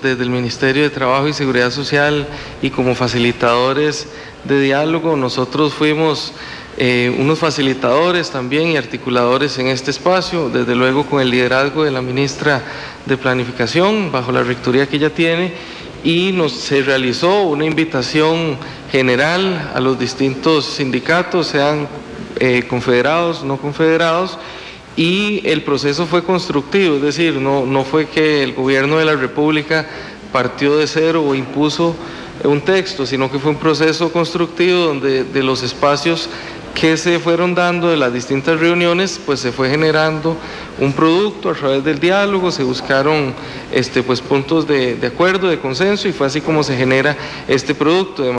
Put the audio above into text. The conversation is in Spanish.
desde el Ministerio de Trabajo y Seguridad Social y como facilitadores de diálogo, nosotros fuimos unos facilitadores también y articuladores en este espacio, desde luego con el liderazgo de la ministra de Planificación, bajo la rectoría que ella tiene, y se realizó una invitación general a los distintos sindicatos, sean confederados, no confederados, y el proceso fue constructivo, es decir, no fue que el gobierno de la República partió de cero o impuso un texto, sino que fue un proceso constructivo donde de los espacios que se fueron dando de las distintas reuniones, pues se fue generando un producto a través del diálogo, se buscaron pues puntos de acuerdo, de consenso, y fue así como se genera este producto.